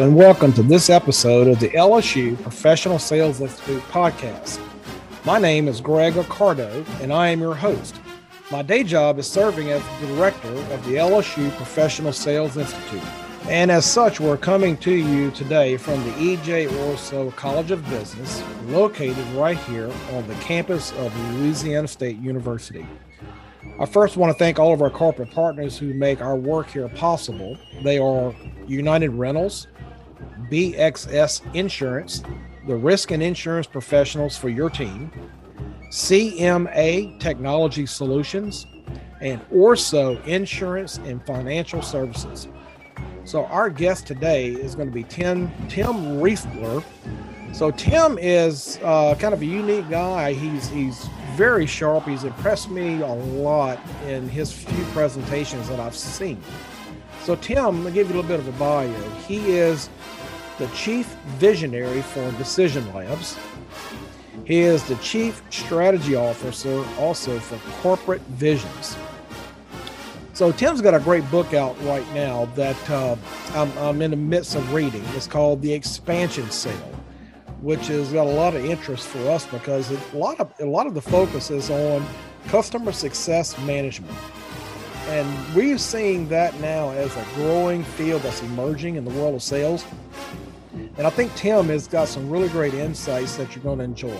and welcome to this episode of the LSU Professional Sales Institute podcast. My name is Greg Accardo, and I am your host. My day job is serving as the director of the LSU Professional Sales Institute. And as such, we're coming to you today from the E.J. Orso College of Business, located right here on the campus of Louisiana State University. I first want to thank all of our corporate partners who make our work here possible. They are United Rentals, BXS Insurance, the risk and insurance professionals for your team, CMA Technology Solutions, and Orso Insurance and Financial Services. So our guest today is going to be Tim Riefler. So Tim is kind of a unique guy. He's very sharp. He's impressed me a lot in his few presentations that I've seen. So Tim, I'm going to give you a little bit of a bio. He is the Chief Visionary for Decision Labs. He is the Chief Strategy Officer also for Corporate Visions. So Tim's got a great book out right now that I'm in the midst of reading. It's called The Expansion Sale, which has got a lot of interest for us because a lot of the focus is on customer success management. And we're seeing that now as a growing field that's emerging in the world of sales. And I think Tim has got some really great insights that you're going to enjoy.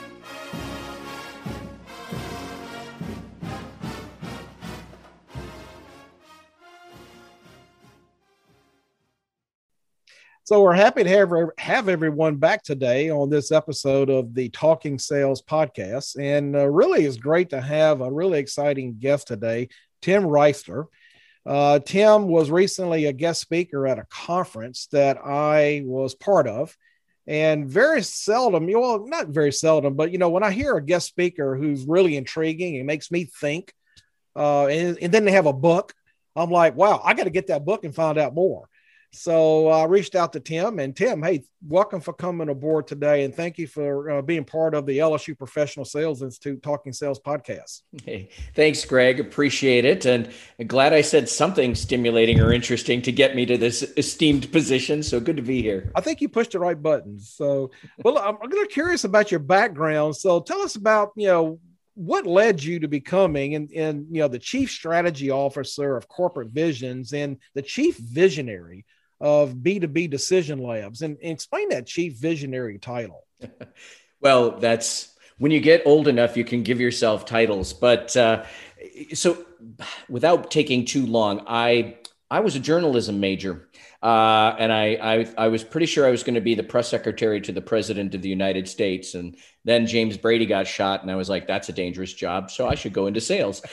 So we're happy to have everyone back today on this episode of the Talking Sales podcast. And really it's great to have a really exciting guest today, Tim Riefler. Tim was recently a guest speaker at a conference that I was part of. And very seldom, well, not very seldom, but, when I hear a guest speaker who's really intriguing, it makes me think, and then they have a book, I'm like, wow, I got to get that book and find out more. So I reached out to Tim, and Tim, hey, welcome for coming aboard today. And thank you for being part of the LSU Professional Sales Institute Talking Sales podcast. Hey, thanks, Greg. Appreciate it. And glad I said something stimulating or interesting to get me to this esteemed position. So good to be here. I think you pushed the right buttons. So, well, I'm really curious about your background. So tell us about, what led you to becoming and the Chief Strategy Officer of Corporate Visions and the Chief Visionary of B2B Decision Labs, and explain that Chief Visionary title. Well, that's when you get old enough, you can give yourself titles. But so without taking too long, I was a journalism major. And I was pretty sure I was going to be the press secretary to the president of the United States. And then James Brady got shot. And I was like, that's a dangerous job. So I should go into sales.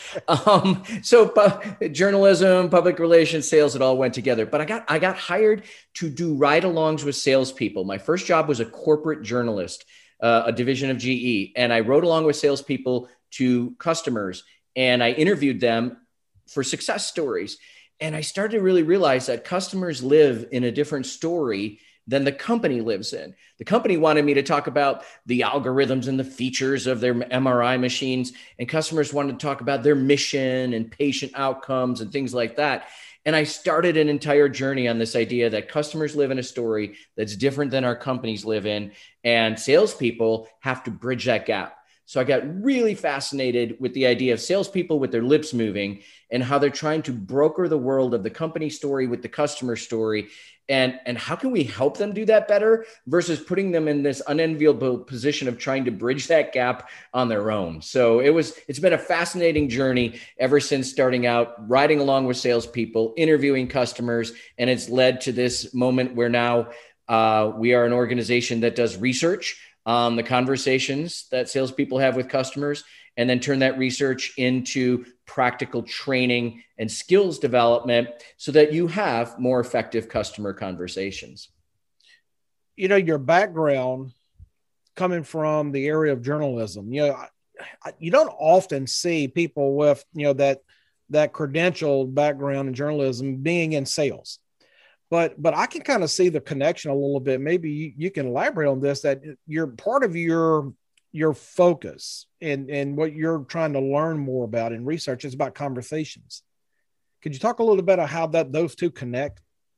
Journalism, public relations, sales, it all went together. But I got hired to do ride-alongs with salespeople. My first job was a corporate journalist, a division of GE. And I rode along with salespeople to customers. And I interviewed them for success stories. And I started to really realize that customers live in a different story than the company lives in. The company wanted me to talk about the algorithms and the features of their MRI machines, and customers wanted to talk about their mission and patient outcomes and things like that. And I started an entire journey on this idea that customers live in a story that's different than our companies live in, and salespeople have to bridge that gap. So I got really fascinated with the idea of salespeople with their lips moving and how they're trying to broker the world of the company story with the customer story. And how can we help them do that better versus putting them in this unenviable position of trying to bridge that gap on their own. So it's been a fascinating journey ever since starting out, riding along with salespeople, interviewing customers. And it's led to this moment where now we are an organization that does research on the conversations that salespeople have with customers, and then turn that research into practical training and skills development so that you have more effective customer conversations. Your background coming from the area of journalism, you don't often see people with, that credentialed background in journalism being in sales. But I can kind of see the connection a little bit. Maybe you can elaborate on this, that you're part of your focus and what you're trying to learn more about in research is about conversations. Could you talk a little bit about how those two connect?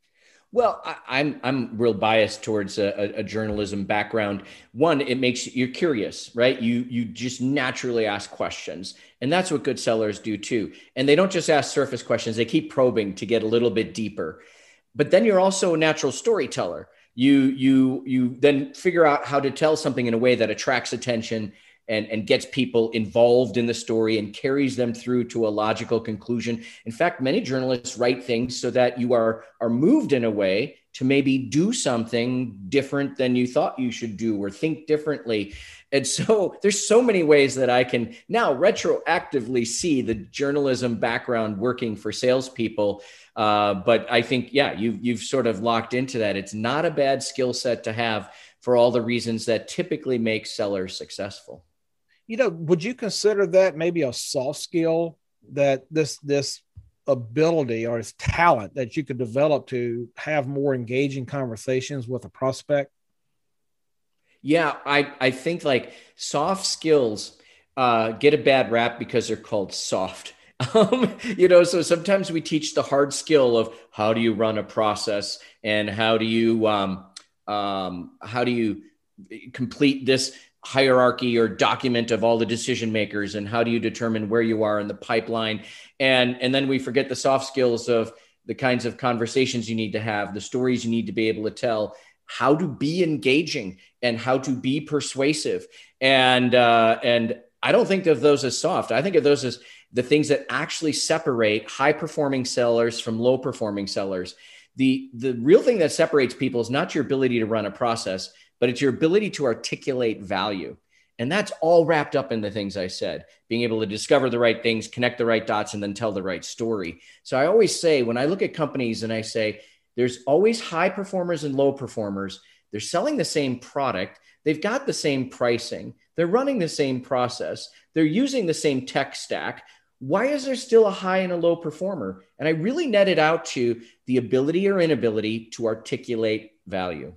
Well, I'm real biased towards a journalism background. One, it makes you're curious, right? You just naturally ask questions, and that's what good sellers do too. And they don't just ask surface questions; they keep probing to get a little bit deeper. But then you're also a natural storyteller. You then figure out how to tell something in a way that attracts attention and gets people involved in the story and carries them through to a logical conclusion. In fact, many journalists write things so that you are moved in a way to maybe do something different than you thought you should do or think differently. And so there's so many ways that I can now retroactively see the journalism background working for salespeople. But I think, yeah, you've sort of locked into that. It's not a bad skill set to have for all the reasons that typically make sellers successful. Would you consider that maybe a soft skill, that this ability or this talent that you could develop to have more engaging conversations with a prospect? Yeah, I think like soft skills get a bad rap because they're called soft. So sometimes we teach the hard skill of how do you run a process and how do you complete this hierarchy or document of all the decision makers, and how do you determine where you are in the pipeline, and then we forget the soft skills of the kinds of conversations you need to have, the stories you need to be able to tell, how to be engaging and how to be persuasive, and I don't think of those as soft. I think of those as the things that actually separate high performing sellers from low performing sellers. The real thing that separates people is not your ability to run a process, but it's your ability to articulate value. And that's all wrapped up in the things I said, being able to discover the right things, connect the right dots, and then tell the right story. So I always say, when I look at companies and I say, there's always high performers and low performers. They're selling the same product. They've got the same pricing. They're running the same process. They're using the same tech stack. Why is there still a high and a low performer? And I really net it out to the ability or inability to articulate value.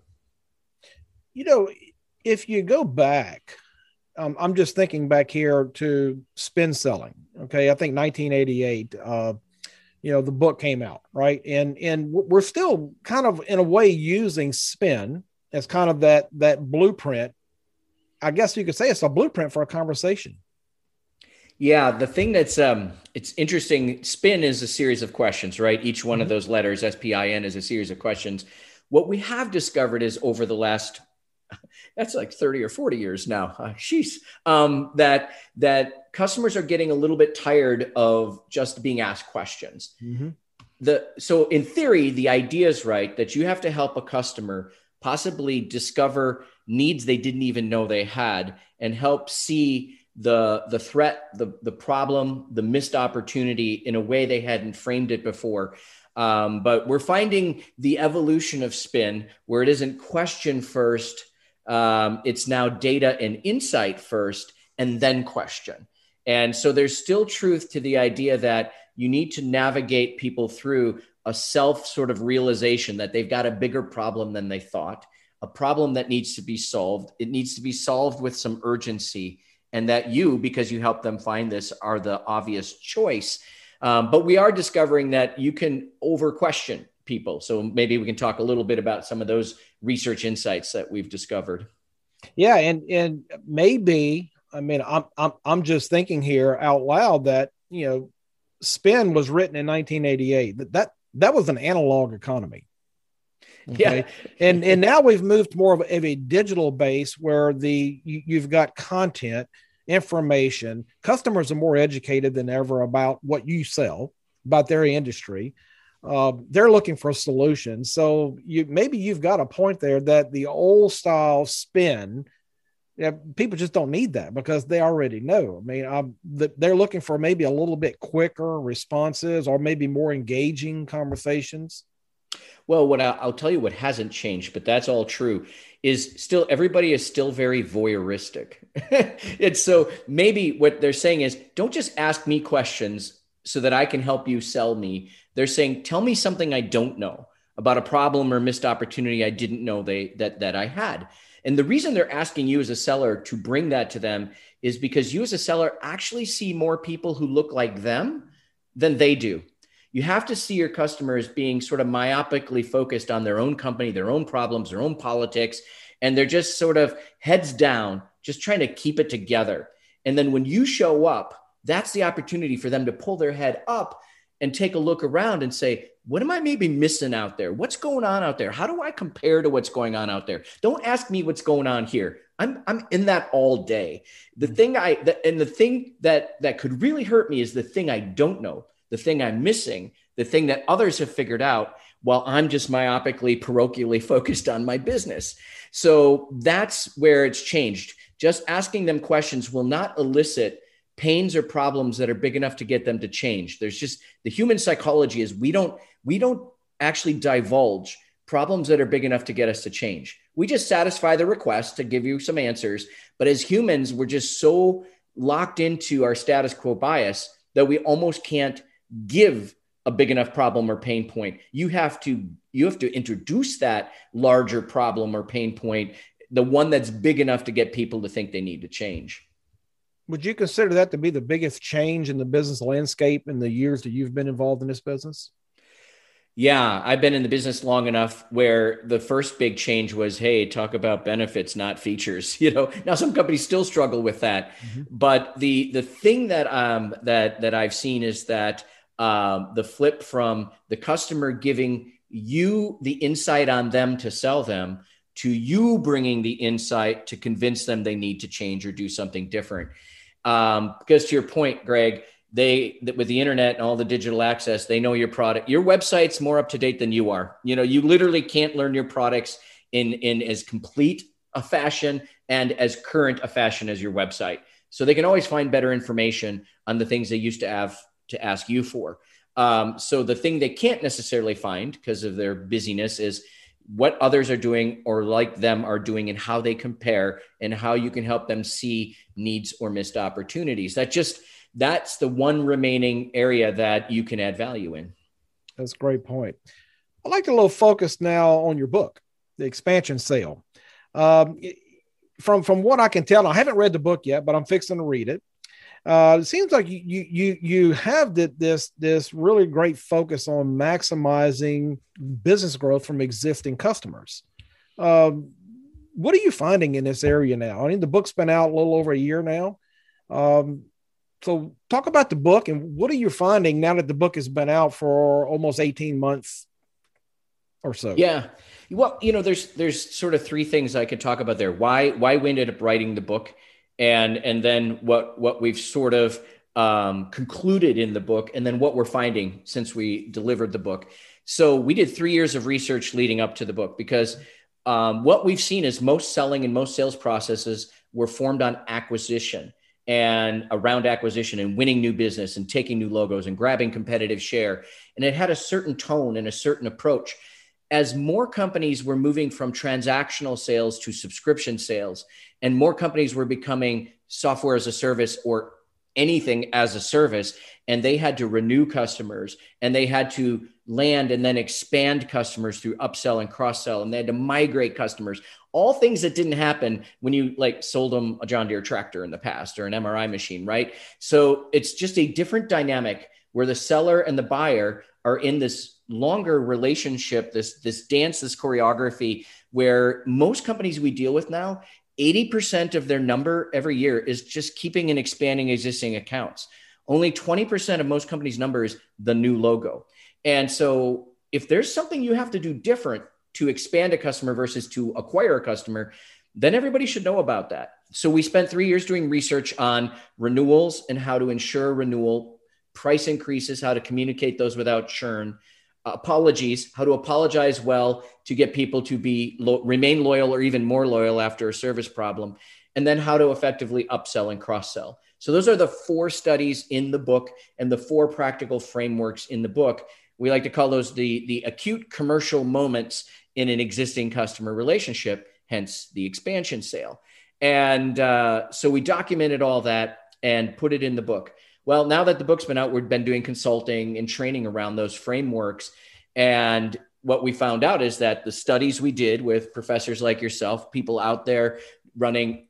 If you go back, I'm just thinking back here to spin selling. Okay. I think 1988, the book came out, right? And we're still kind of in a way using spin as kind of that blueprint. I guess you could say it's a blueprint for a conversation. Yeah, the thing that's it's interesting, spin is a series of questions, right? Each one of those letters, SPIN, is a series of questions. What we have discovered is over the last, that's like 30 or 40 years now, that customers are getting a little bit tired of just being asked questions. So in theory, the idea is right, that you have to help a customer possibly discover needs they didn't even know they had, and help see the threat, the problem, the missed opportunity in a way they hadn't framed it before. But we're finding the evolution of spin where it isn't question first. It's now data and insight first, and then question. And so there's still truth to the idea that you need to navigate people through a self sort of realization that they've got a bigger problem than they thought, a problem that needs to be solved. It needs to be solved with some urgency, and that you, because you help them find this, are the obvious choice. But we are discovering that you can over question people. So maybe we can talk a little bit about some of those research insights that we've discovered. Yeah. And maybe, I mean, I'm just thinking here out loud that, spin was written in 1988. That was an analog economy. Okay. Yeah. And now we've moved more of a digital base where you've got content, information. Customers are more educated than ever about what you sell, about their industry. They're looking for solutions. So maybe you've got a point there that the old style spin, people just don't need that because they already know. I mean, they're looking for maybe a little bit quicker responses or maybe more engaging conversations. Well, what I'll tell you what hasn't changed, but that's all true, is still everybody is still very voyeuristic. And so maybe what they're saying is, don't just ask me questions so that I can help you sell me. They're saying, tell me something I don't know about a problem or missed opportunity I didn't know that I had. And the reason they're asking you as a seller to bring that to them is because you as a seller actually see more people who look like them than they do. You have to see your customer as being sort of myopically focused on their own company, their own problems, their own politics, and they're just sort of heads down, just trying to keep it together. And then when you show up, that's the opportunity for them to pull their head up and take a look around and say, what am I maybe missing out there? What's going on out there? How do I compare to what's going on out there? Don't ask me what's going on here. I'm in that all day. The thing that could really hurt me is the thing I don't know, the thing I'm missing, the thing that others have figured out while I'm just myopically, parochially focused on my business. So that's where it's changed. Just asking them questions will not elicit pains or problems that are big enough to get them to change. There's just the human psychology is we don't actually divulge problems that are big enough to get us to change. We just satisfy the request to give you some answers. But as humans, we're just so locked into our status quo bias that we almost can't give a big enough problem or pain point. You have to introduce that larger problem or pain point, the one that's big enough to get people to think they need to change. Would you consider that to be the biggest change in the business landscape in the years that you've been involved in this business? Yeah, I've been in the business long enough where the first big change was, hey, talk about benefits, not features. Now some companies still struggle with that, but the thing that I've seen is that the flip from the customer giving you the insight on them to sell them to you bringing the insight to convince them they need to change or do something different. Because to your point, Greg, with the internet and all the digital access, they know your product. Your website's more up to date than you are. You literally can't learn your products in as complete a fashion and as current a fashion as your website. So they can always find better information on the things they used to have to ask you for. So the thing they can't necessarily find because of their busyness is what others are doing or like them are doing and how they compare and how you can help them see needs or missed opportunities. That's the one remaining area that you can add value in. That's a great point. I'd like to a little focus now on your book, The Expansion Sale. From what I can tell, I haven't read the book yet, but I'm fixing to read it. It seems like you have this really great focus on maximizing business growth from existing customers. What are you finding in this area now? I mean, the book's been out a little over a year now. So talk about the book and what are you finding now that the book has been out for almost 18 months or so? Yeah. Well, there's sort of three things I could talk about there. Why we ended up writing the book. And then what we've sort of concluded in the book, and then what we're finding since we delivered the book. So we did 3 years of research leading up to the book because what we've seen is most selling and most sales processes were formed on acquisition and around acquisition and winning new business and taking new logos and grabbing competitive share. And it had a certain tone and a certain approach. As more companies were moving from transactional sales to subscription sales, and more companies were becoming software as a service or anything as a service, and they had to renew customers and they had to land and then expand customers through upsell and cross-sell, and they had to migrate customers, all things that didn't happen when you sold them a John Deere tractor in the past or an MRI machine, right? So it's just a different dynamic where the seller and the buyer are in this longer relationship, this dance, this choreography, where most companies we deal with now, 80% of their number every year is just keeping and expanding existing accounts. Only 20% of most companies' number is the new logo. And so if there's something you have to do different to expand a customer versus to acquire a customer, then everybody should know about that. So we spent 3 years doing research on renewals and how to ensure renewal, price increases, how to communicate those without churn, apologies, how to apologize well to get people to remain loyal or even more loyal after a service problem, and then how to effectively upsell and cross-sell. So those are the 4 studies in the book and the 4 practical frameworks in the book. We like to call those the acute commercial moments in an existing customer relationship, hence the expansion sale. And so we documented all that and put it in the book. Well, now that the book's been out, we've been doing consulting and training around those frameworks. And what we found out is that the studies we did with professors like yourself, people out there running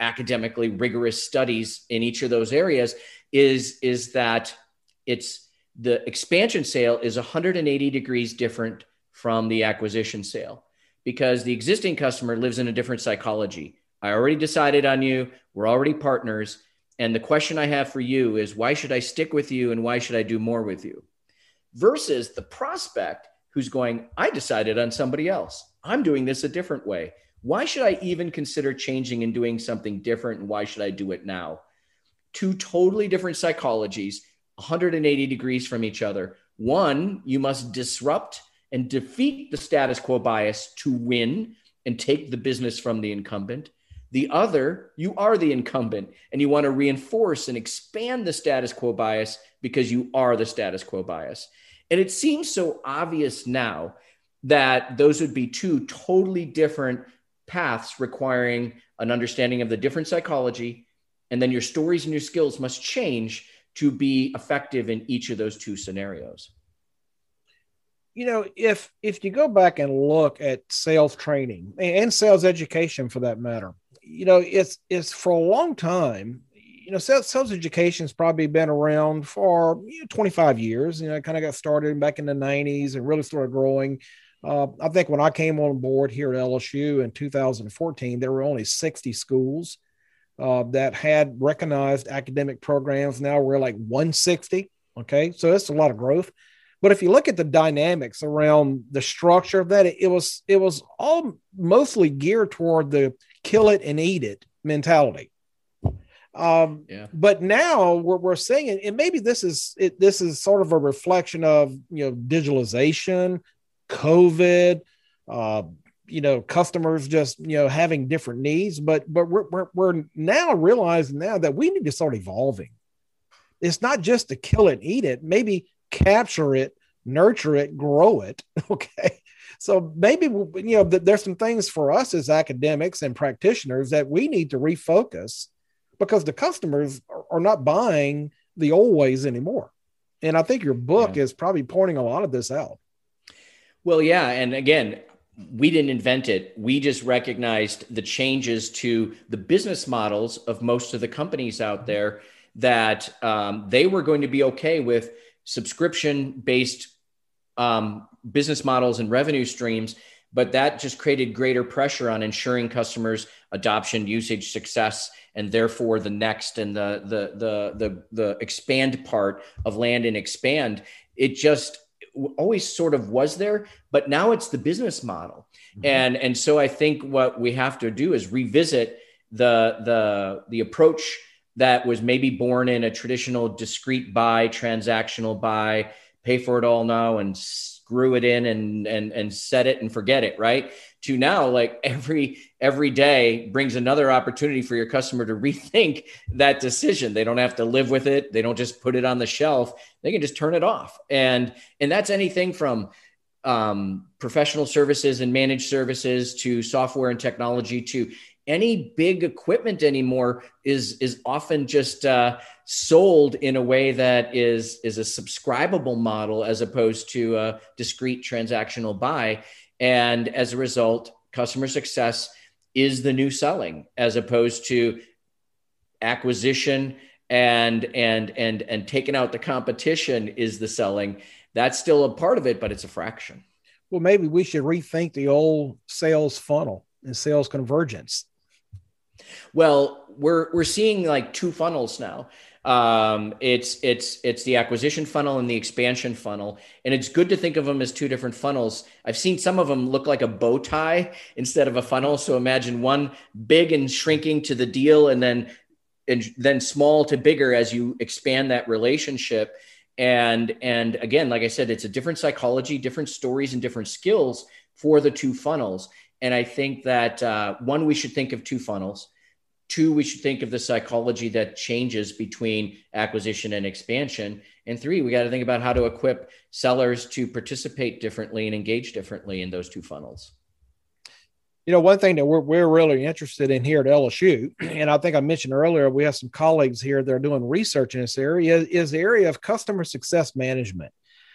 academically rigorous studies in each of those areas, is that it's The expansion sale is 180 degrees different from the acquisition sale because the existing customer lives in a different psychology. I already decided on you. We're already partners. And the question I have for you is, why should I stick with you and why should I do more with you? Versus the prospect who's going, I decided on somebody else. I'm doing this a different way. Why should I even consider changing and doing something different? And why should I do it now? Two totally different psychologies, 180 degrees from each other. One, you must disrupt and defeat the status quo bias to win and take the business from the incumbent. The other, you are the incumbent and you want to reinforce and expand the status quo bias because you are the status quo bias. And it seems so obvious now that those would be two totally different paths requiring an understanding of the different psychology. And then your stories and your skills must change to be effective in each of those two scenarios. You know, if you go back and look at sales training and sales education for that matter, you know, it's for a long time, you know, sales education has probably been around for 25 years. You know, it kind of got started back in the 90s and really started growing. I think when I came on board here at LSU in 2014, there were only 60 schools that had recognized academic programs. Now we're like 160. Okay. So that's a lot of growth. But if you look at the dynamics around the structure of that, it was all mostly geared toward the kill it and eat it mentality. But now we're seeing it, and maybe this is sort of a reflection of, you know, digitalization, COVID, you know, customers just, you know, having different needs, but we're now realizing now that we need to start evolving. It's not just to kill it and eat it, maybe capture it, nurture it, grow it. Okay. So maybe, you know, there's some things for us as academics and practitioners that we need to refocus because the customers are not buying the old ways anymore. And I think your book is probably pointing a lot of this out. Well, yeah. And again, we didn't invent it. We just recognized the changes to the business models of most of the companies out there that they were going to be okay with subscription-based business models and revenue streams, but that just created greater pressure on ensuring customers' adoption, usage, success, and therefore the next and the expand part of land and expand. It just always sort of was there, but now it's the business model. Mm-hmm. And so I think what we have to do is revisit the approach that was maybe born in a traditional discrete buy, transactional buy, pay for it all now and screw it in and set it and forget it, right? To now, like every day brings another opportunity for your customer to rethink that decision. They don't have to live with it. They don't just put it on the shelf. They can just turn it off. And that's anything from professional services and managed services to software and technology to any big equipment anymore is often just sold in a way that is a subscribable model as opposed to a discrete transactional buy. And as a result, customer success is the new selling as opposed to acquisition and taking out the competition is the selling. That's still a part of it, but it's a fraction. Well, maybe we should rethink the old sales funnel and sales convergence. Well, we're seeing like two funnels now. It's the acquisition funnel and the expansion funnel. And it's good to think of them as two different funnels. I've seen some of them look like a bow tie instead of a funnel. So imagine one big and shrinking to the deal and then small to bigger as you expand that relationship. And again, like I said, it's a different psychology, different stories, and different skills for the two funnels. And I think that one, we should think of two funnels. Two, we should think of the psychology that changes between acquisition and expansion. And three, we got to think about how to equip sellers to participate differently and engage differently in those two funnels. You know, one thing that we're really interested in here at LSU, and I think I mentioned earlier, we have some colleagues here that are doing research in this area, is the area of customer success management.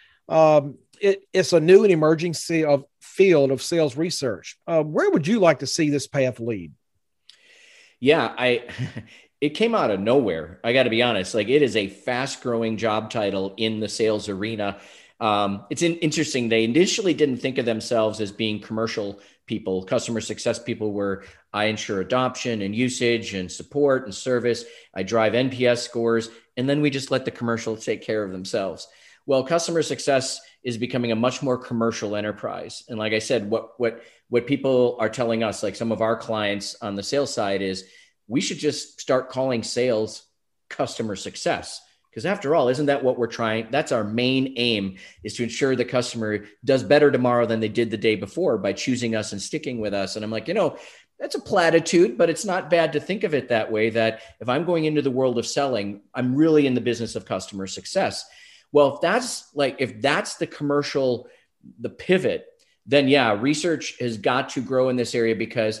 It's a new and emerging field of sales research. Where would you like to see this path lead? Yeah, it came out of nowhere. I got to be honest. Like, it is a fast growing job title in the sales arena. It's interesting. They initially didn't think of themselves as being commercial people, customer success people, where I ensure adoption and usage and support and service. I drive NPS scores, and then we just let the commercials take care of themselves. Well, customer success is becoming a much more commercial enterprise. And like I said, what people are telling us, like some of our clients on the sales side, is we should just start calling sales customer success. Because after all, isn't that what we're trying? That's our main aim, is to ensure the customer does better tomorrow than they did the day before by choosing us and sticking with us. And I'm like, that's a platitude, but it's not bad to think of it that way, that if I'm going into the world of selling, I'm really in the business of customer success. Well, if that's the commercial, the pivot, then yeah, research has got to grow in this area, because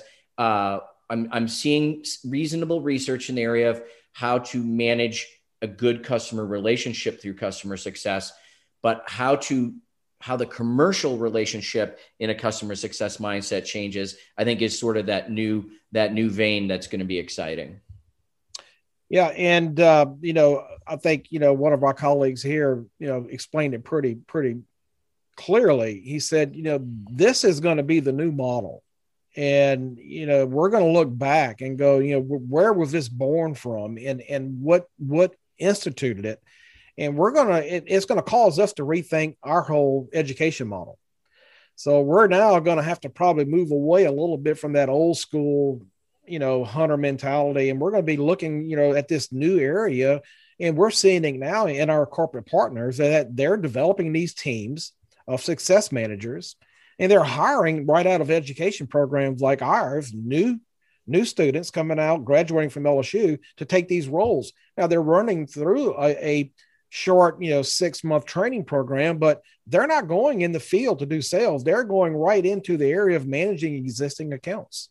I'm seeing reasonable research in the area of how to manage a good customer relationship through customer success, but how the commercial relationship in a customer success mindset changes, I think, is sort of that new vein that's going to be exciting. Yeah. And, I think, one of our colleagues here, explained it pretty clearly. He said, this is going to be the new model. And, we're going to look back and go, where was this born from, and what instituted it? And it's going to cause us to rethink our whole education model. So we're now going to have to probably move away a little bit from that old school, hunter mentality. And we're going to be looking, at this new area. And we're seeing it now in our corporate partners that they're developing these teams of success managers, and they're hiring right out of education programs like ours, new students coming out, graduating from LSU, to take these roles. Now they're running through a short, 6-month training program, but they're not going in the field to do sales. They're going right into the area of managing existing accounts.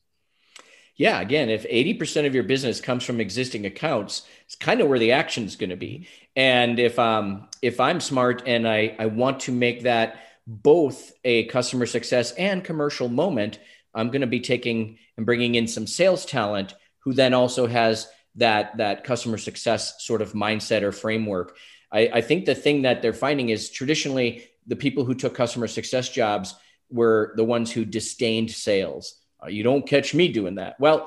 Yeah. Again, if 80% of your business comes from existing accounts, it's kind of where the action is going to be. And if I'm smart and I want to make that both a customer success and commercial moment, I'm going to be taking and bringing in some sales talent who then also has that customer success sort of mindset or framework. I think the thing that they're finding is, traditionally, the people who took customer success jobs were the ones who disdained sales. You don't catch me doing that. Well,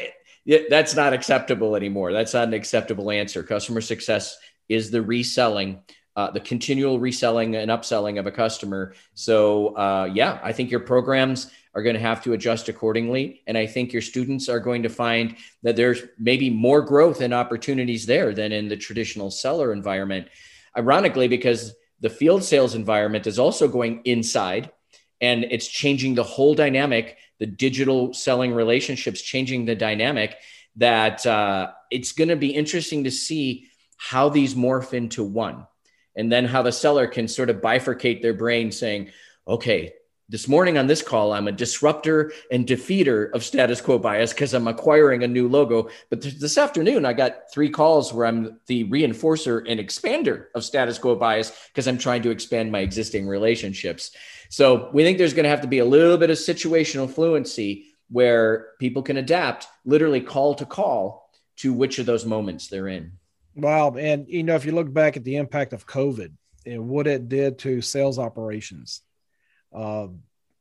that's not acceptable anymore. That's not an acceptable answer. Customer success is the reselling, the continual reselling and upselling of a customer. So I think your programs are going to have to adjust accordingly. And I think your students are going to find that there's maybe more growth and opportunities there than in the traditional seller environment. Ironically, because the field sales environment is also going inside, and it's changing the whole dynamic. The digital selling relationships changing the dynamic, that it's going to be interesting to see how these morph into one. And then how the seller can sort of bifurcate their brain, saying, okay, this morning on this call, I'm a disruptor and defeater of status quo bias because I'm acquiring a new logo. But this afternoon, I got 3 calls where I'm the reinforcer and expander of status quo bias because I'm trying to expand my existing relationships. So we think there's going to have to be a little bit of situational fluency where people can adapt literally call to call to which of those moments they're in. Wow. And, if you look back at the impact of COVID and what it did to sales operations, that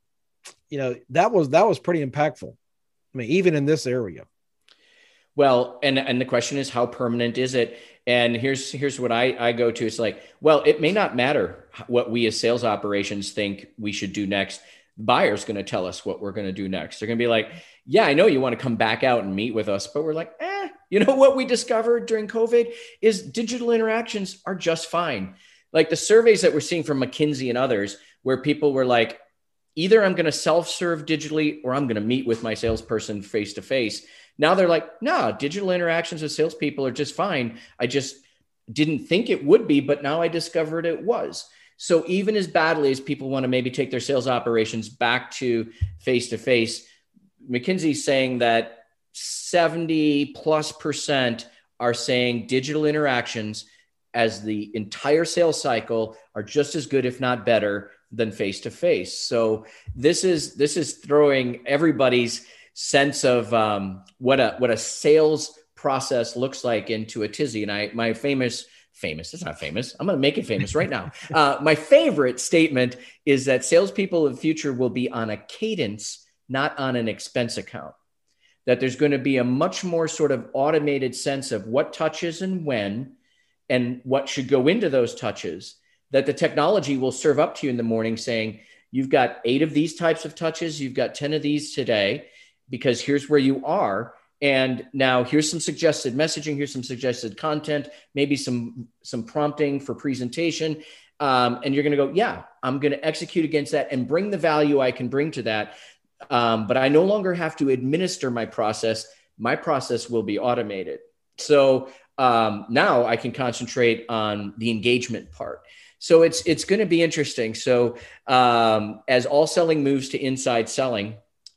was pretty impactful. I mean, even in this area. Well, and the question is, how permanent is it? And here's what I go to. It's like, well, it may not matter what we as sales operations think we should do next. The buyer's going to tell us what we're going to do next. They're going to be like, yeah, I know you want to come back out and meet with us, but we're like, what we discovered during COVID is digital interactions are just fine. Like the surveys that we're seeing from McKinsey and others, where people were like, either I'm going to self-serve digitally or I'm going to meet with my salesperson face to face. Now they're like, no, digital interactions with salespeople are just fine. I just didn't think it would be, but now I discovered it was. So even as badly as people want to maybe take their sales operations back to face to face, McKinsey's saying that 70+% are saying digital interactions as the entire sales cycle are just as good, if not better, than face to face. So this is throwing everybody's sense of what a sales process looks like into a tizzy. And my famous, it's not famous. I'm going to make it famous right now. My favorite statement is that salespeople of the future will be on a cadence, not on an expense account. That there's going to be a much more sort of automated sense of what touches and when, and what should go into those touches, that the technology will serve up to you in the morning saying, you've got 8 of these types of touches, you've got 10 of these today, because here's where you are. And now here's some suggested messaging, here's some suggested content, maybe some prompting for presentation. And you're going to go, yeah, I'm going to execute against that and bring the value I can bring to that. But I no longer have to administer my process. My process will be automated. So now I can concentrate on the engagement part. So it's going to be interesting. So as all selling moves to inside selling,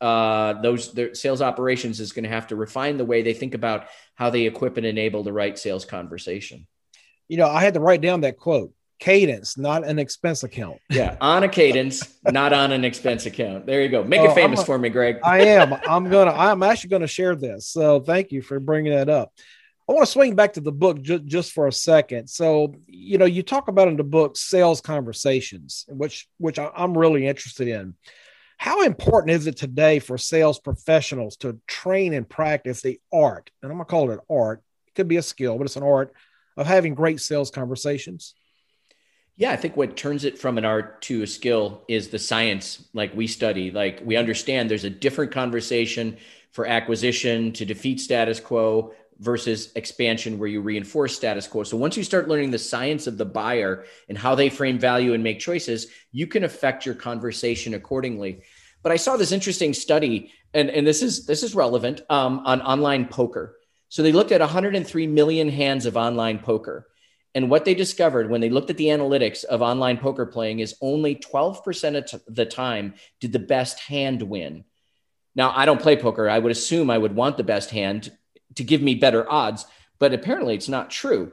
their sales operations is going to have to refine the way they think about how they equip and enable the right sales conversation. I had to write down that quote. Cadence, not an expense account. Yeah, on a cadence, not on an expense account. There you go. Make it famous for me, Greg. I am. I'm actually going to share this. So thank you for bringing that up. I want to swing back to the book just for a second. So, you talk about in the book sales conversations, which I'm really interested in. How important is it today for sales professionals to train and practice the art, and I'm going to call it art, it could be a skill, but it's an art, of having great sales conversations? Yeah, I think what turns it from an art to a skill is the science, like we study. Like we understand there's a different conversation for acquisition to defeat status quo versus expansion where you reinforce status quo. So once you start learning the science of the buyer and how they frame value and make choices, you can affect your conversation accordingly. But I saw this interesting study, and this is relevant, on online poker. So they looked at 103 million hands of online poker. And what they discovered when they looked at the analytics of online poker playing is only 12% of the time did the best hand win. Now, I don't play poker. I would assume I would want the best hand to give me better odds, but apparently it's not true.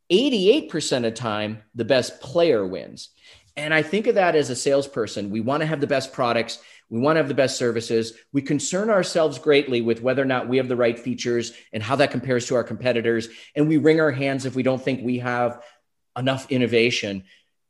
88% of the time, the best player wins. And I think of that as a salesperson. We want to have the best products. We want to have the best services. We concern ourselves greatly with whether or not we have the right features and how that compares to our competitors. And we wring our hands if we don't think we have enough innovation.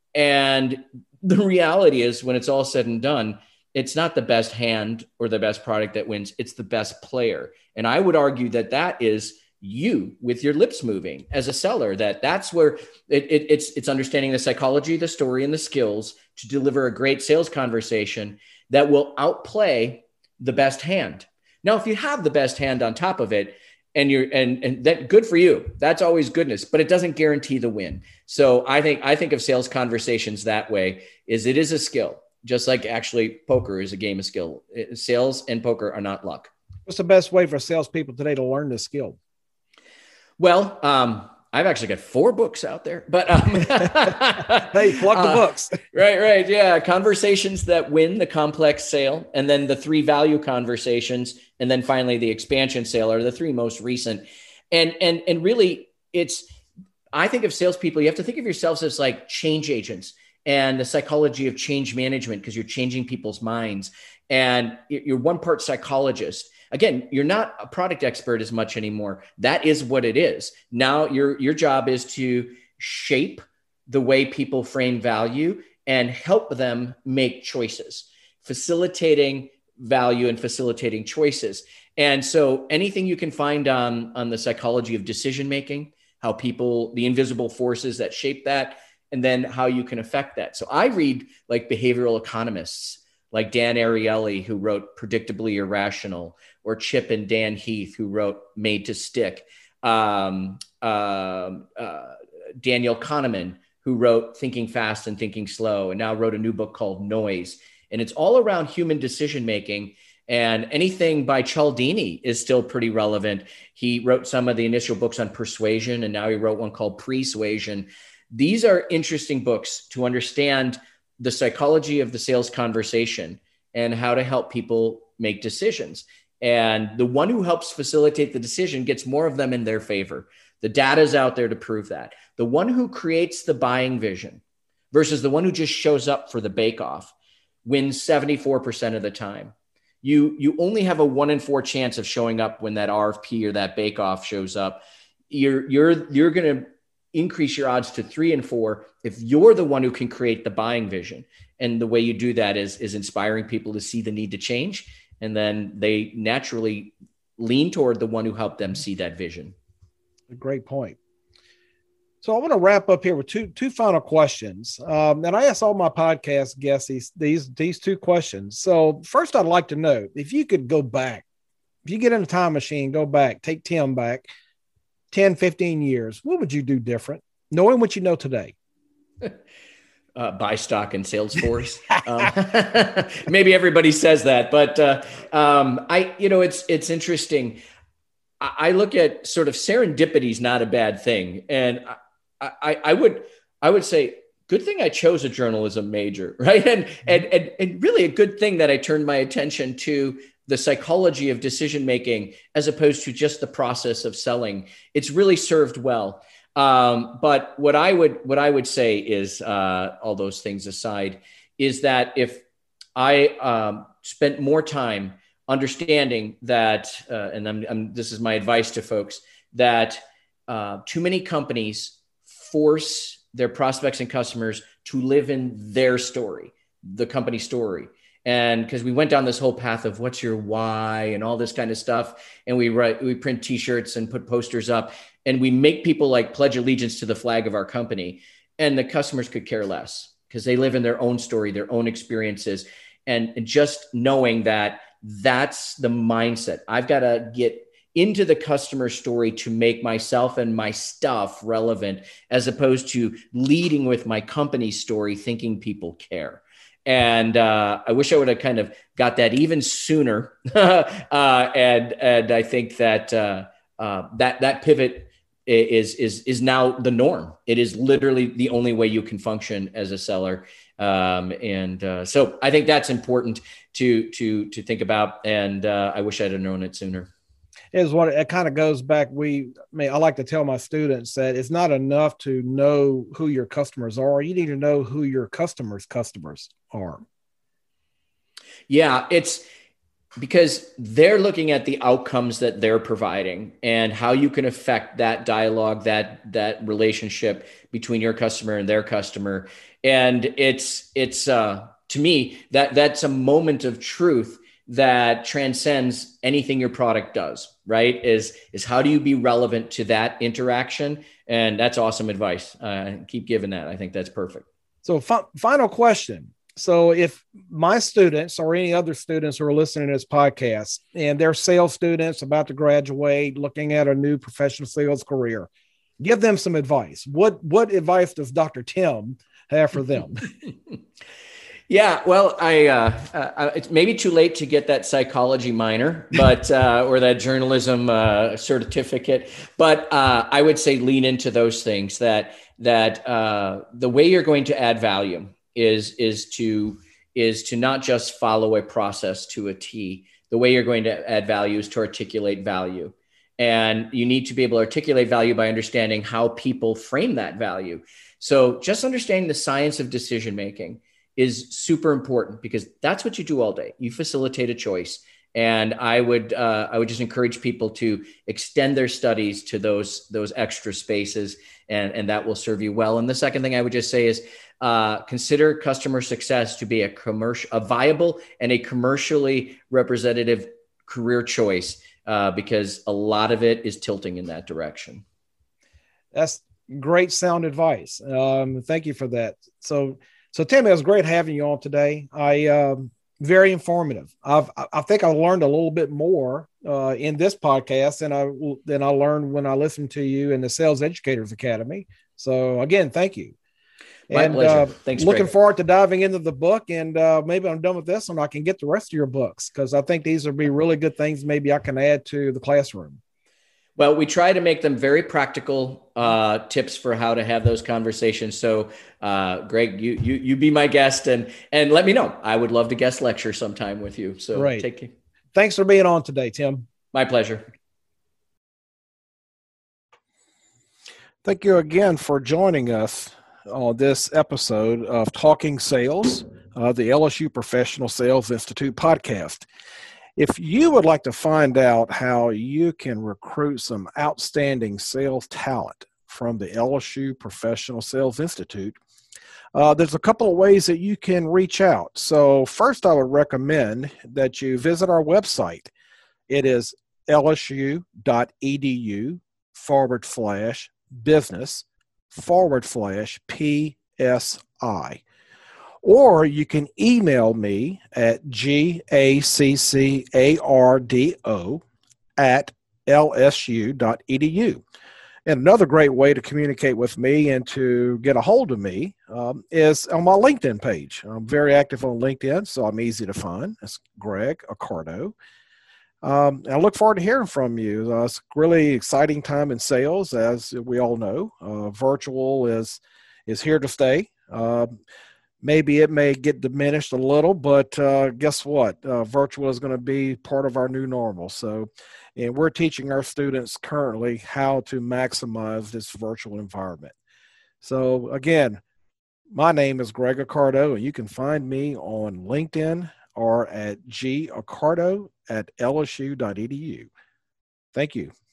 And the reality is, when it's all said and done, it's not the best hand or the best product that wins. It's the best player. And I would argue that that is you with your lips moving as a seller, that's where it's understanding the psychology, the story, and the skills to deliver a great sales conversation that will outplay the best hand. Now, if you have the best hand on top of it, and that good for you, that's always goodness, but it doesn't guarantee the win. So I think of sales conversations that way, is it is a skill, just like actually poker is a game of skill. Sales and poker are not luck. What's the best way for salespeople today to learn this skill? Well, I've actually got 4 books out there, but hey, plug the books. Right. Yeah. Conversations that win the complex sale, and then the 3 value conversations, and then finally the expansion sale are the 3 most recent. And really I think of salespeople, you have to think of yourselves as like change agents and the psychology of change management, because you're changing people's minds, and you're one part psychologist. Again, you're not a product expert as much anymore. That is what it is. Now your job is to shape the way people frame value and help them make choices, facilitating value and facilitating choices. And so anything you can find on the psychology of decision-making, how people, the invisible forces that shape that, and then how you can affect that. So I read like behavioral economists like Dan Ariely, who wrote Predictably Irrational, or Chip and Dan Heath, who wrote Made to Stick. Daniel Kahneman, who wrote Thinking Fast and Thinking Slow, and now wrote a new book called Noise. And it's all around human decision-making. And anything by Cialdini is still pretty relevant. He wrote some of the initial books on persuasion, and now he wrote one called Persuasion. These are interesting books to understand the psychology of the sales conversation and how to help people make decisions. And the one who helps facilitate the decision gets more of them in their favor. The data is out there to prove that. The one who creates the buying vision versus the one who just shows up for the bake-off wins 74% of the time. you only have a 1 in 4 chance of showing up when that RFP or that bake-off shows up. You're going to increase your odds to 3 in 4 if you're the one who can create the buying vision. And the way you do that is inspiring people to see the need to change. And then they naturally lean toward the one who helped them see that vision. A great point. So I want to wrap up here with two final questions. And I ask all my podcast guests these two questions. So first, I'd like to know if you could go back, if you get in a time machine, go back, take Tim back 10, 15 years, what would you do different, knowing what you know today? Buy stock in Salesforce. Maybe everybody says that, but it's interesting. I look at sort of serendipity is not a bad thing. And I would say, good thing I chose a journalism major, right? And really a good thing that I turned my attention to the psychology of decision-making as opposed to just the process of selling. It's really served well. But what I would say is, all those things aside, is that if I spent more time understanding that, and this is my advice to folks, that too many companies force their prospects and customers to live in their story, the company story. And because we went down this whole path of what's your why and all this kind of stuff. And we print t-shirts and put posters up, and we make people like pledge allegiance to the flag of our company. And the customers could care less because they live in their own story, their own experiences. And just knowing that that's the mindset. I've got to get into the customer story to make myself and my stuff relevant, as opposed to leading with my company story, thinking people care. And I wish I would have kind of got that even sooner. And I think that that pivot is now the norm. It is literally the only way you can function as a seller. So I think that's important to think about. And I wish I'd have known it sooner. Is what it kind of goes back. I like to tell my students that it's not enough to know who your customers are. You need to know who your customers' customers are. Yeah, it's because they're looking at the outcomes that they're providing and how you can affect that dialogue, that relationship between your customer and their customer. And it's to me, that's a moment of truth that transcends anything your product does, right? Is how do you be relevant to that interaction? And that's awesome advice. Keep giving that. I think that's perfect. So final question. So if my students or any other students who are listening to this podcast and they're sales students about to graduate, looking at a new professional sales career, give them some advice. What advice does Dr. Tim have for them? Yeah, well, it's maybe too late to get that psychology minor, but or that journalism certificate. But I would say lean into those things. That the way you're going to add value is to not just follow a process to a T. The way you're going to add value is to articulate value, and you need to be able to articulate value by understanding how people frame that value. So just understanding the science of decision making is super important, because that's what you do all day. You facilitate a choice. And I would just encourage people to extend their studies to those extra spaces, and that will serve you well. And the second thing I would just say is consider customer success to be a viable and a commercially representative career choice, because a lot of it is tilting in that direction. That's great sound advice. Thank you for that. So Tim, it was great having you on today. Very informative. I think I learned a little bit more in this podcast than I learned when I listened to you in the Sales Educators Academy. So again, thank you. My pleasure. Thanks. Looking forward to diving into the book, and maybe I'm done with this one. I can get the rest of your books, because I think these will be really good things. Maybe I can add to the classroom. Well, we try to make them very practical tips for how to have those conversations. So, Greg, you be my guest and let me know. I would love to guest lecture sometime with you. So, great. Take care. Thanks for being on today, Tim. My pleasure. Thank you again for joining us on this episode of Talking Sales, the LSU Professional Sales Institute podcast. If you would like to find out how you can recruit some outstanding sales talent from the LSU Professional Sales Institute, there's a couple of ways that you can reach out. So first, I would recommend that you visit our website. It is lsu.edu/business/PSI. Or you can email me at gaccardo@lsu.edu. And another great way to communicate with me and to get a hold of me is on my LinkedIn page. I'm very active on LinkedIn, so I'm easy to find. It's Greg Accardo. I look forward to hearing from you. It's a really exciting time in sales, as we all know. Virtual is here to stay. Maybe it may get diminished a little, but guess what? Virtual is going to be part of our new normal. And we're teaching our students currently how to maximize this virtual environment. So again, my name is Greg Accardo, and you can find me on LinkedIn or at gaccardo@lsu.edu. Thank you.